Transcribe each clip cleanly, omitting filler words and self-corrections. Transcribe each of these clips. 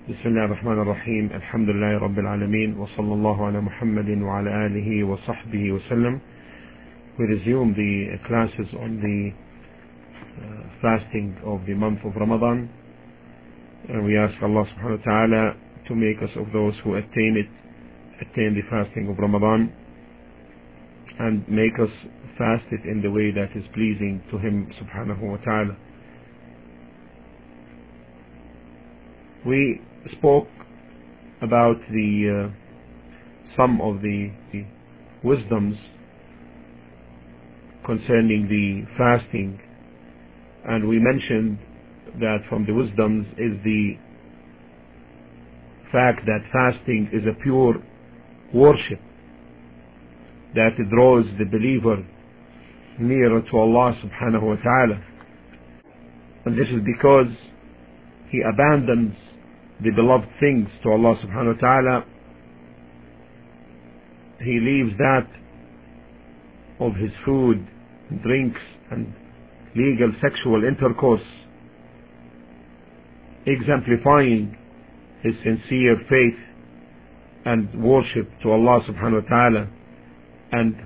بسم الله الرحمن الرحيم. الحمد لله رب العالمين وصلى الله على محمد وعلى آله وصحبه وسلم. We resume the classes on the fasting of the month of Ramadan, and we ask Allah subhanahu wa ta'ala to make us of those who attain the fasting of Ramadan, and make us fast it in the way that is pleasing to Him subhanahu wa ta'ala. We spoke about some of the wisdoms concerning the fasting, and we mentioned that from the wisdoms is the fact that fasting is a pure worship, that it draws the believer nearer to Allah subhanahu wa ta'ala, and this is because he abandons the beloved things to Allah subhanahu wa ta'ala. He leaves that of his food, drinks and legal sexual intercourse, exemplifying his sincere faith and worship to Allah subhanahu wa ta'ala, and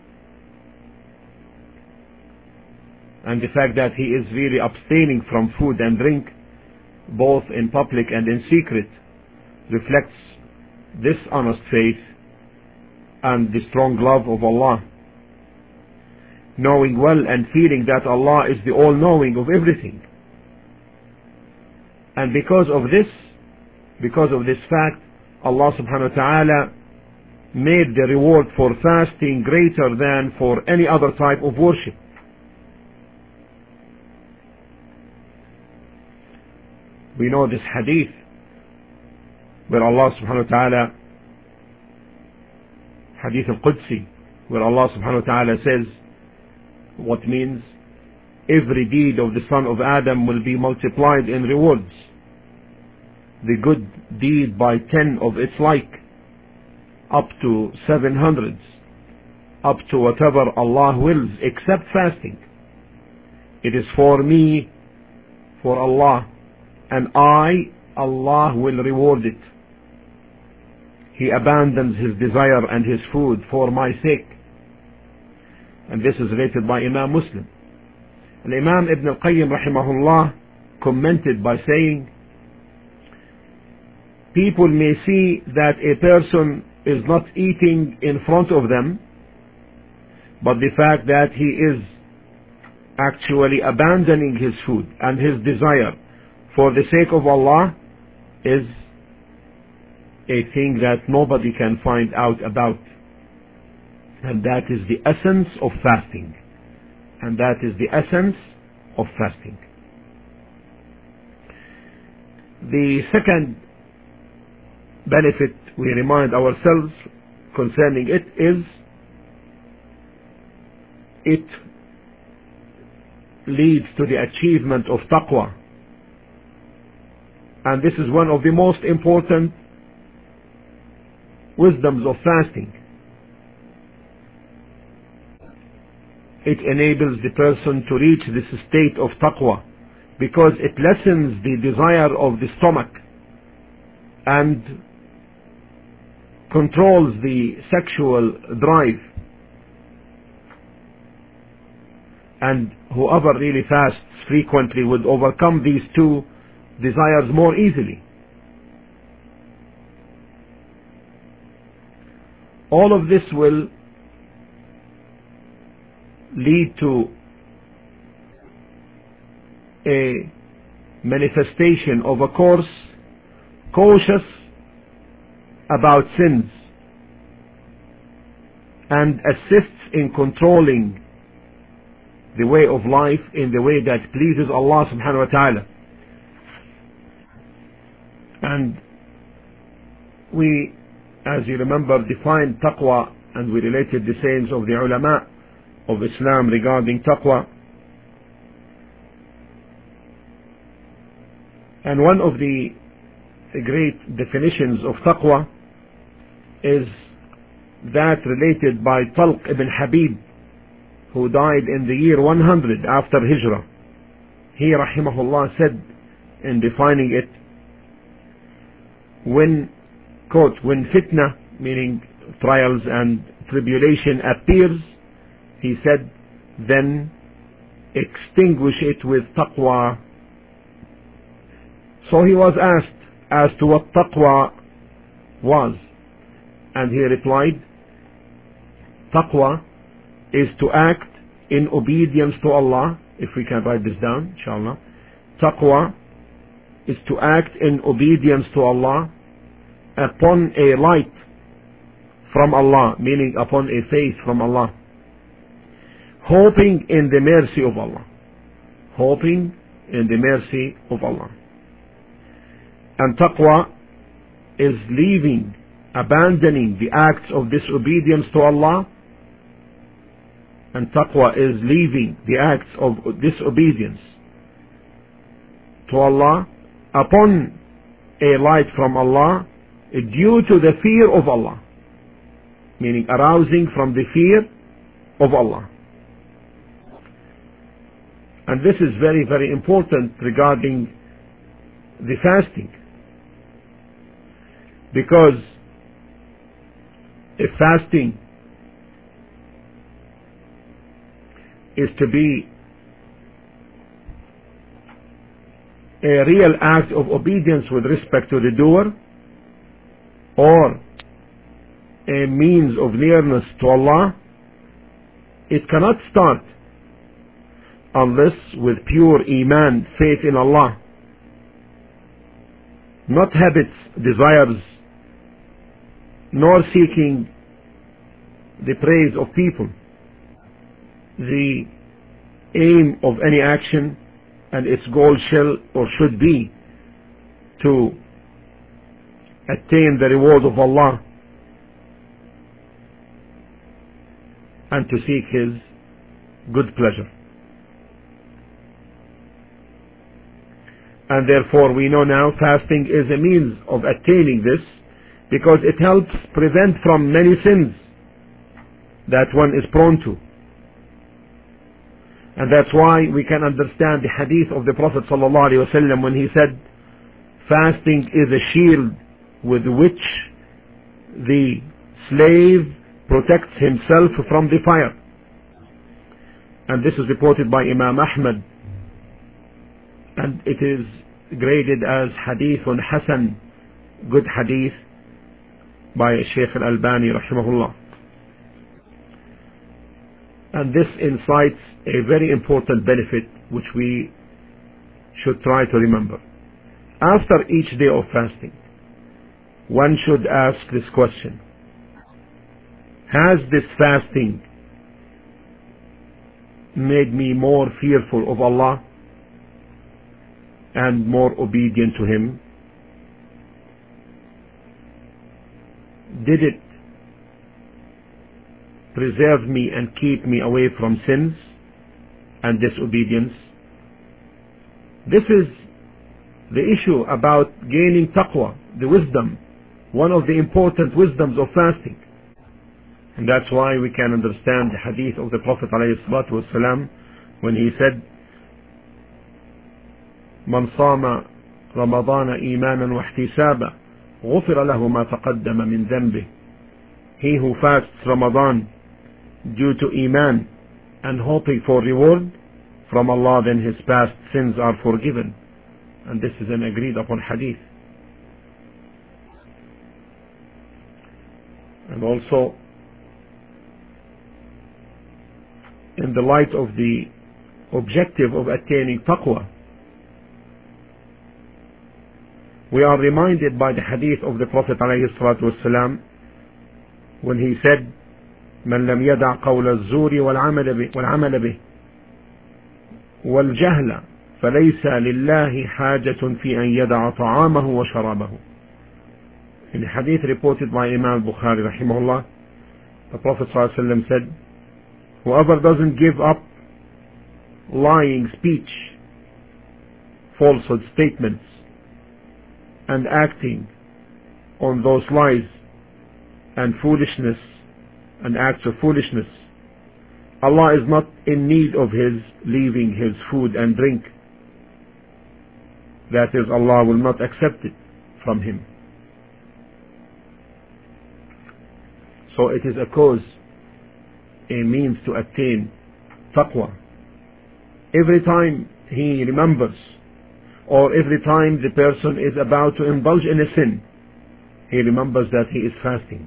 the fact that he is really abstaining from food and drink both in public and in secret reflects this honest faith and the strong love of Allah, knowing well and feeling that Allah is the all-knowing of everything. And because of this fact, Allah subhanahu wa ta'ala made the reward for fasting greater than for any other type of worship. We know this hadith where Allah subhanahu wa ta'ala, hadith al-Qudsi, where Allah subhanahu wa ta'ala says, what means every deed of the son of Adam will be multiplied in rewards, the good deed by 10 of its like, up to 700s, up to whatever Allah wills, except fasting. It is for me, for Allah, and Allah will reward it. He abandons his desire and his food for my sake. And this is related by Imam Muslim. And Imam Ibn al-Qayyim rahimahullah commented by saying, people may see that a person is not eating in front of them, but the fact that he is actually abandoning his food and his desire for the sake of Allah is a thing that nobody can find out about. And that is the essence of fasting. And that is the essence of fasting. The second benefit we remind ourselves concerning it is it leads to the achievement of taqwa. And this is one of the most important wisdoms of fasting. It enables the person to reach this state of taqwa because it lessens the desire of the stomach and controls the sexual drive. And whoever really fasts frequently would overcome these two desires more easily. All of this will lead to a manifestation of a course cautious about sins and assists in controlling the way of life in the way that pleases Allah subhanahu wa ta'ala. And we, as you remember, defined taqwa, and we related the sayings of the ulama of Islam regarding taqwa. And one of the great definitions of taqwa is that related by Talq ibn Habib, who died in the year 100 after Hijrah. He rahimahullah said in defining it, when, quote, when fitna, meaning trials and tribulation appears, he said, then extinguish it with taqwa. So he was asked as to what taqwa was, and he replied, taqwa is to act in obedience to Allah. If we can write this down, inshallah. Taqwa is to act in obedience to Allah upon a light from Allah, meaning upon a faith from Allah, hoping in the mercy of Allah. Hoping in the mercy of Allah. And taqwa is leaving, abandoning the acts of disobedience to Allah. And taqwa is leaving the acts of disobedience to Allah upon a light from Allah due to the fear of Allah, meaning arousing from the fear of Allah. And this is very, very important regarding the fasting, because if fasting is to be a real act of obedience with respect to the doer, or a means of nearness to Allah, it cannot start unless with pure iman, faith in Allah, not habits, desires, nor seeking the praise of people. The aim of any action and its goal shall or should be to attain the reward of Allah and to seek His good pleasure. And therefore we know now fasting is a means of attaining this, because it helps prevent from many sins that one is prone to. And that's why we can understand the hadith of the Prophet ﷺ when he said, fasting is a shield with which the slave protects himself from the fire. And this is reported by Imam Ahmad, and it is graded as hadithun hasan, good hadith, by Shaykh al-Albani rahimahullah. And this incites a very important benefit which we should try to remember. After each day of fasting, one should ask this question: has this fasting made me more fearful of Allah and more obedient to Him? Did it preserve me and keep me away from sins and disobedience? This is the issue about gaining taqwa, the wisdom, one of the important wisdoms of fasting. And that's why we can understand the hadith of the Prophet ﷺ when he said, من صام رمضان إيمانا واحتسابا غفر له ما تقدم من ذنبه. He who fasts Ramadan due to iman and hoping for reward from Allah, then his past sins are forgiven. And this is an agreed upon hadith. And also, in the light of the objective of attaining taqwa, we are reminded by the hadith of the Prophet ﷺ when he said, من لم يدع قول الزور والعمل به والجهل فليس لله حاجة في أن يدع طعامه وشرابه. In the hadith reported by Imam Bukhari rahimahullah, the Prophet ﷺ said, whoever doesn't give up lying speech, falsehood statements, and acting on those lies and foolishness and acts of foolishness, Allah is not in need of his leaving his food and drink. That is, Allah will not accept it from him. So it is a cause, a means to attain taqwa. Every time he remembers, or every time the person is about to indulge in a sin, he remembers that he is fasting.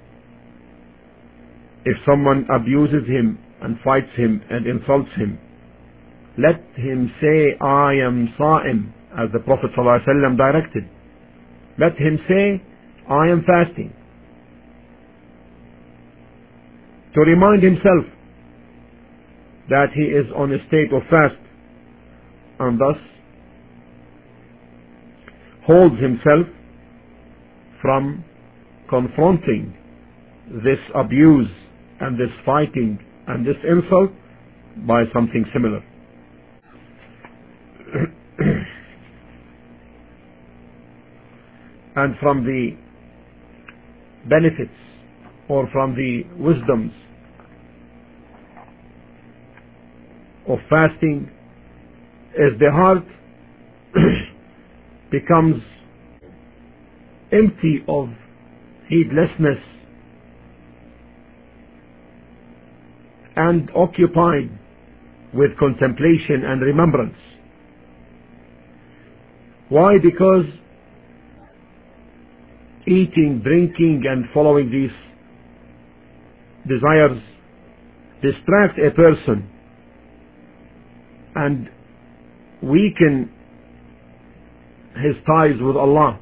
If someone abuses him and fights him and insults him, let him say, I am Sa'im, as the Prophet ﷺ directed. Let him say, I am fasting, to remind himself that he is on a state of fast, and thus holds himself from confronting this abuse and this fighting and this insult by something similar. And from the benefits or from the wisdoms of fasting is the heart becomes empty of heedlessness and occupied with contemplation and remembrance. Why? Because eating, drinking and following these desires distract a person and weaken his ties with Allah,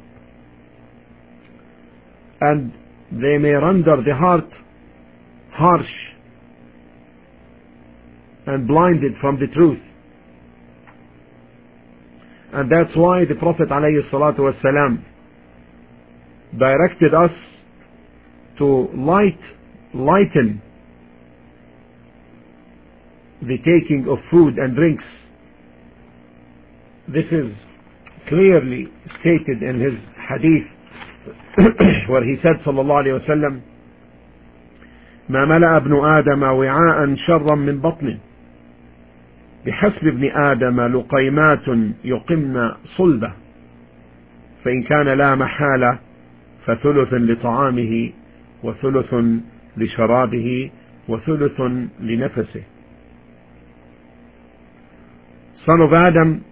and they may render the heart harsh and blinded from the truth. And that's why the Prophet ﷺ directed us to lighten the taking of food and drinks. This is clearly stated in his hadith where he said sallallahu alayhi wa sallam, ما ملأ ابن آدم وعاء شرا من بطنه بحسب ابن آدم لقيمات يقمن صلبه فإن كان لا محالة فثلث لطعامه وثلث لشرابه وثلث لنفسه. Son of Adam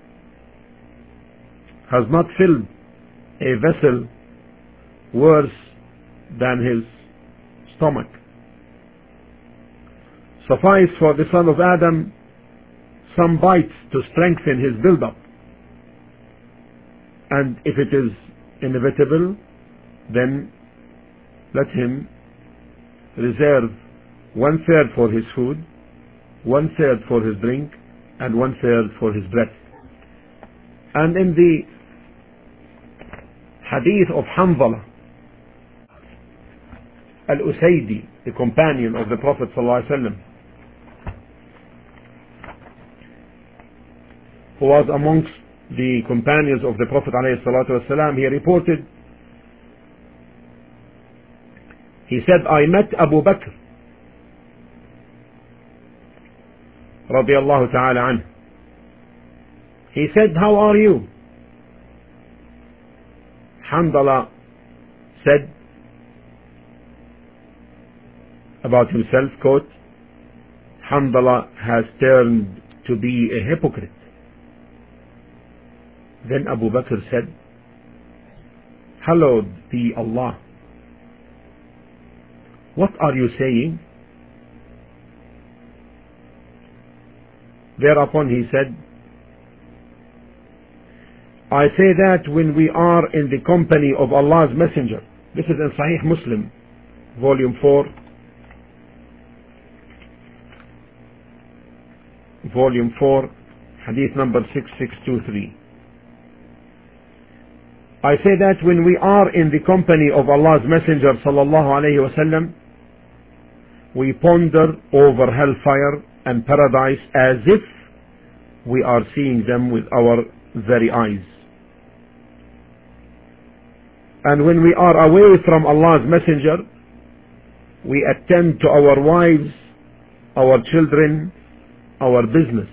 has not filled a vessel worse than his stomach. Suffice for the son of Adam some bites to strengthen his build-up, and if it is inevitable, then let him reserve 1/3 for his food, 1/3 for his drink, and 1/3 for his breath. And in the hadith of Hanzala al-Usaydi, the companion of the Prophet ﷺ, who was amongst the companions of the Prophet ﷺ, he reported, he said, I met Abu Bakr radiyallahu ta'ala anhu. He said, how are you? Hanzala said about himself, quote, Hanzala has turned to be a hypocrite. Then Abu Bakr said, hallowed be Allah, what are you saying? Thereupon he said, I say that when we are in the company of Allah's Messenger. This is in Sahih Muslim, volume 4, hadith number 6623. I say that when we are in the company of Allah's Messenger sallallahu alayhi wasallam, we ponder over hellfire and paradise as if we are seeing them with our very eyes. And when we are away from Allah's Messenger, we attend to our wives, our children, our business.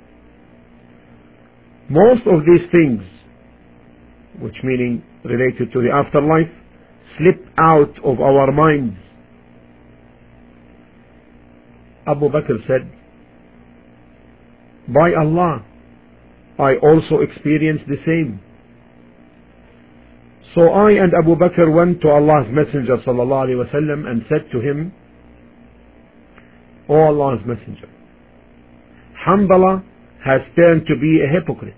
Most of these things, which meaning related to the afterlife, slip out of our minds Abu Bakr said, by Allah, I also experienced the same. So I and Abu Bakr went to Allah's Messenger sallallahu alaihi wasallam and said to him, O Allah's Messenger, Hanbala has turned to be a hypocrite.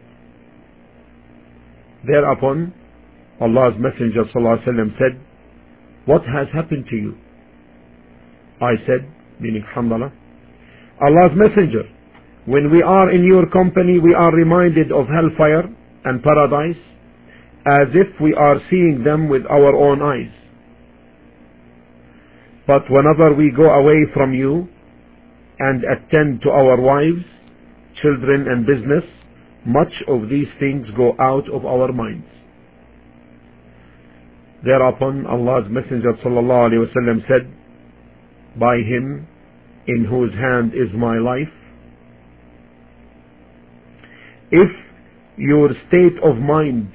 Thereupon Allah's Messenger sallallahu alaihi wasallam said, what has happened to you? I said, meaning Hanbala, Allah's Messenger, when we are in your company we are reminded of hellfire and paradise as if we are seeing them with our own eyes. But whenever we go away from you and attend to our wives, children and business, much of these things go out of our minds. Thereupon Allah's Messenger sallallahu alaihi wasallam said, by him in whose hand is my life, if your state of mind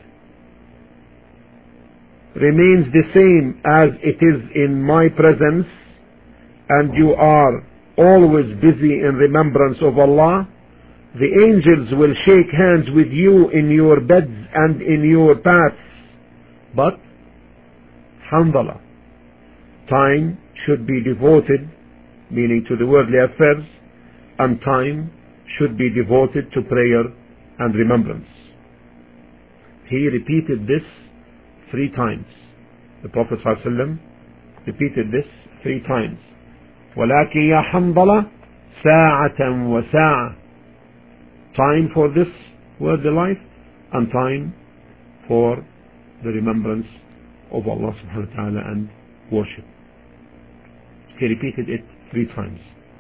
remains the same as it is in my presence, and you are always busy in remembrance of Allah, the angels will shake hands with you in your beds and in your paths. But Hanbala, time should be devoted, meaning to the worldly affairs, and time should be devoted to prayer and remembrance. He repeated this 3 times. The Prophet ﷺ repeated this 3 times. وَلَكِنْ يَا حَنْظَلَةَ سَاعَةً وَسَاعَةً. Time for this worldly life and time for the remembrance of Allah subhanahu wa ta'ala and worship. He repeated it 3 times.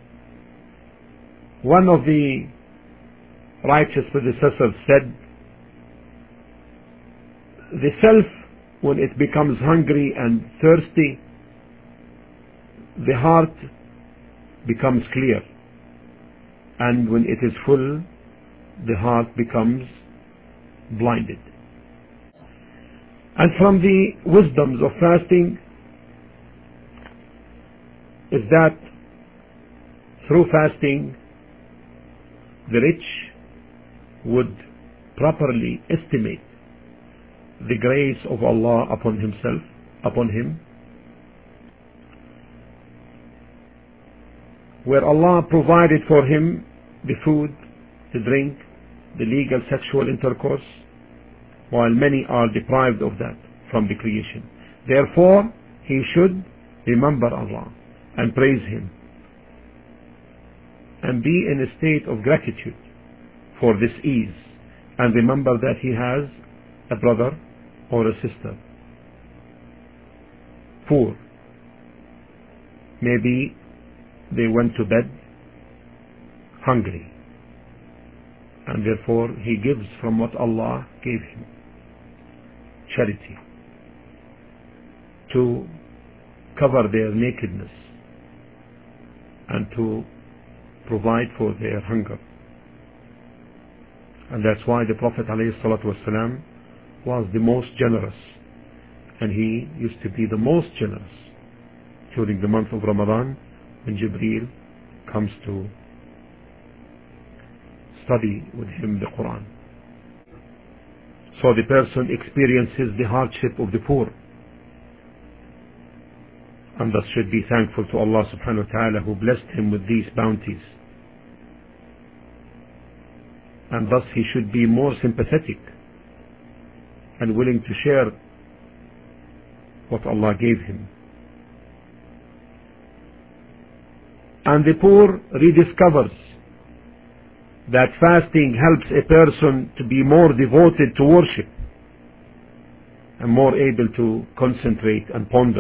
One of the righteous predecessors said, the self, when it becomes hungry and thirsty, the heart becomes clear, and when it is full, the heart becomes blinded. And from the wisdoms of fasting is that through fasting the rich would properly estimate the grace of Allah upon him, where Allah provided for him the food, the drink, the legal sexual intercourse, while many are deprived of that from the creation. Therefore, he should remember Allah and praise him and be in a state of gratitude for this ease, and remember that he has a brother or a sister poor. Maybe they went to bed hungry, and therefore he gives from what Allah gave him, charity, to cover their nakedness and to provide for their hunger. And that's why the Prophet ﷺ was the most generous, and he used to be the most generous during the month of Ramadan when Jibreel comes to study with him the Quran. So the person experiences the hardship of the poor, and thus should be thankful to Allah subhanahu wa ta'ala who blessed him with these bounties, and thus he should be more sympathetic and willing to share what Allah gave him. And the poor rediscovers that fasting helps a person to be more devoted to worship and more able to concentrate and ponder.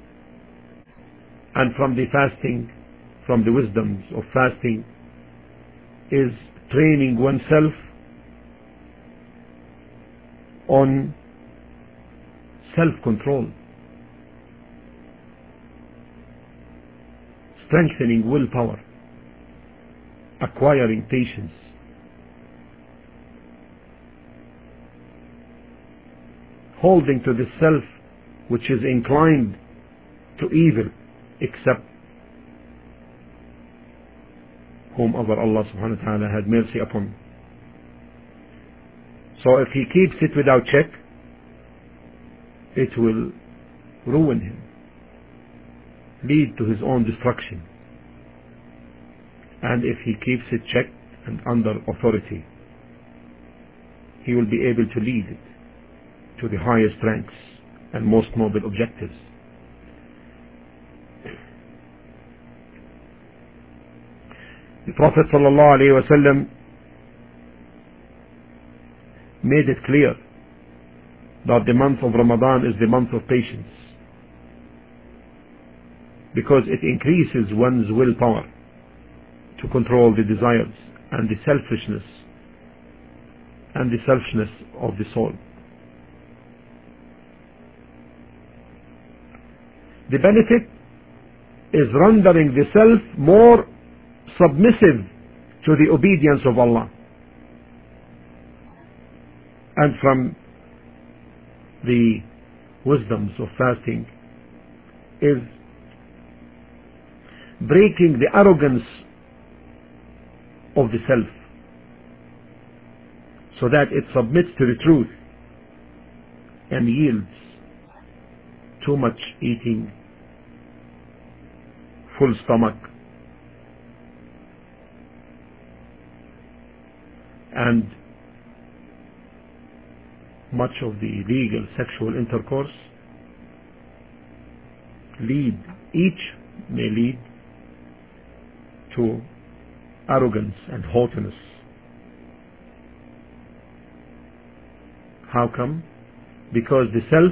And from the fasting, from the wisdoms of fasting, is training oneself on self-control, strengthening willpower, acquiring patience, holding to the self which is inclined to evil, except whomever Allah subhanahu wa ta'ala had mercy upon. So if he keeps it without check, it will ruin him, lead to his own destruction. And if he keeps it checked and under authority, he will be able to lead it to the highest ranks and most noble objectives. The Prophet ﷺ made it clear that the month of Ramadan is the month of patience, because it increases one's willpower to control the desires and the selfishness of the soul. The benefit is rendering the self more submissive to the obedience of Allah. And from the wisdoms of fasting is breaking the arrogance of the self, so that it submits to the truth and yields too much eating, full stomach, and much of the illegal sexual intercourse each may lead to arrogance and haughtiness. How come? Because the self,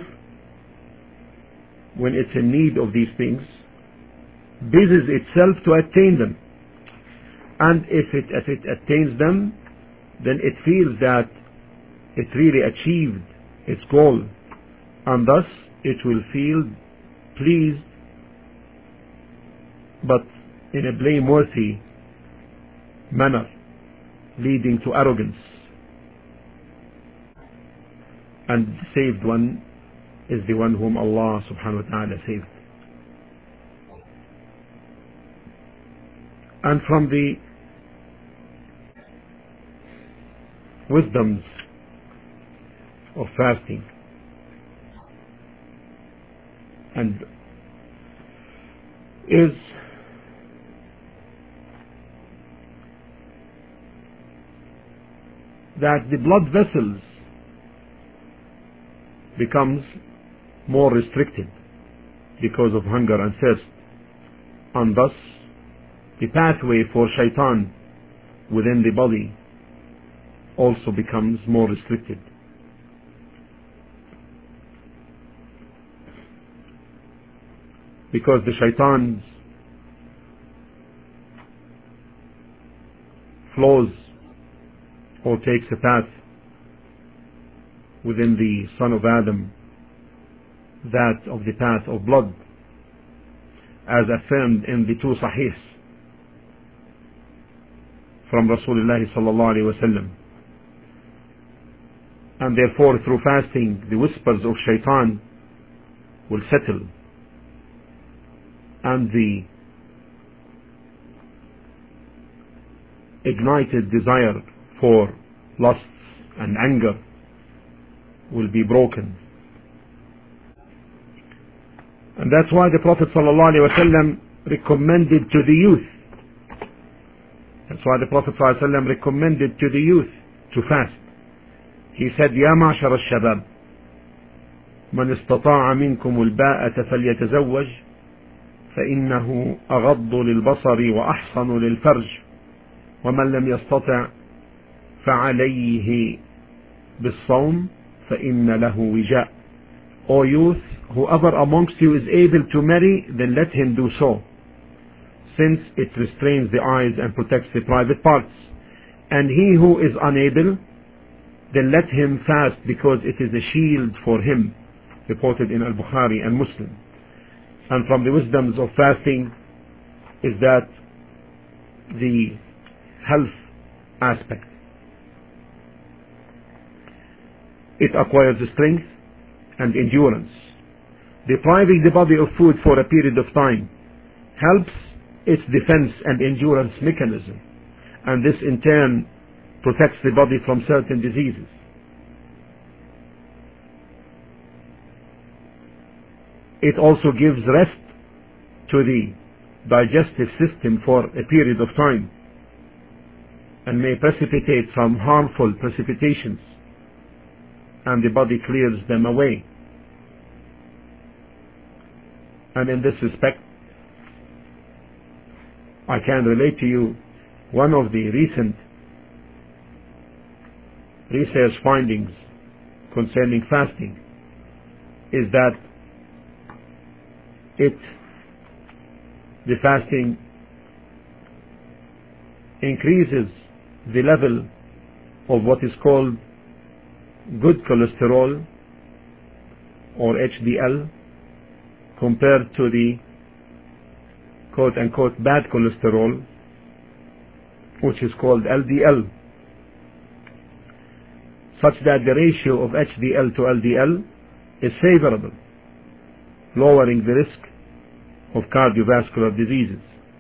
when it's in need of these things, busies itself to attain them, and if it attains them, then it feels that it really achieved its goal, and thus it will feel pleased, but in a blameworthy manner, leading to arrogance. And the saved one is the one whom Allah subhanahu wa ta'ala saved. And from the wisdoms of fasting and is that the blood vessels becomes more restricted because of hunger and thirst, and thus the pathway for shaitan within the body also becomes more restricted. Because the shaitan flows or takes a path within the son of Adam, that of the path of blood, as affirmed in the two Sahihs from Rasulullah sallallahu alaihi wasallam. And therefore, through fasting, the whispers of shaitan will settle, and the ignited desire for lusts and anger will be broken. And that's why the Prophet ﷺ recommended to the youth. That's why the Prophet ﷺ recommended to the youth to fast. He said, يا معشر الشباب من استطاع منكم الباءة فليتزوج فإنه أغض للبصر وأحصن للفرج ومن لم يستطع فعليه بالصوم فإن له وجاء. O youth, whoever amongst you is able to marry, then let him do so, since it restrains the eyes and protects the private parts. And he who is unable, then let him fast, because it is a shield for him, reported in Al-Bukhari and Muslim. And from the wisdoms of fasting is that the health aspect. It acquires strength and endurance. Depriving the body of food for a period of time helps its defense and endurance mechanism, and this in turn protects the body from certain diseases. It also gives rest to the digestive system for a period of time and may precipitate some harmful precipitations, and the body clears them away. And in this respect, I can relate to you one of the recent research findings concerning fasting is that the fasting increases the level of what is called good cholesterol, or HDL, compared to the quote-unquote bad cholesterol, which is called LDL, such that the ratio of HDL to LDL is favorable, lowering the risk of cardiovascular diseases.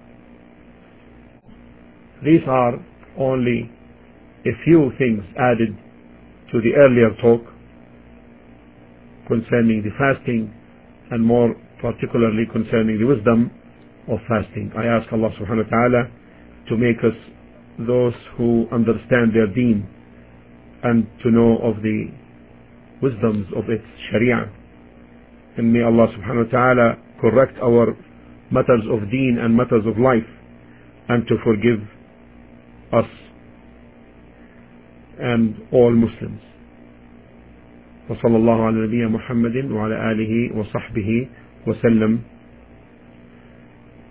These are only a few things added to the earlier talk concerning the fasting, and more particularly concerning the wisdom of fasting. I ask Allah subhanahu wa ta'ala to make us those who understand their deen and to know of the wisdoms of its sharia. And may Allah subhanahu wa ta'ala correct our matters of deen and matters of life, and to forgive us and all Muslims. وصلى الله على نبينا محمد وعلى آله وصحبه وسلم.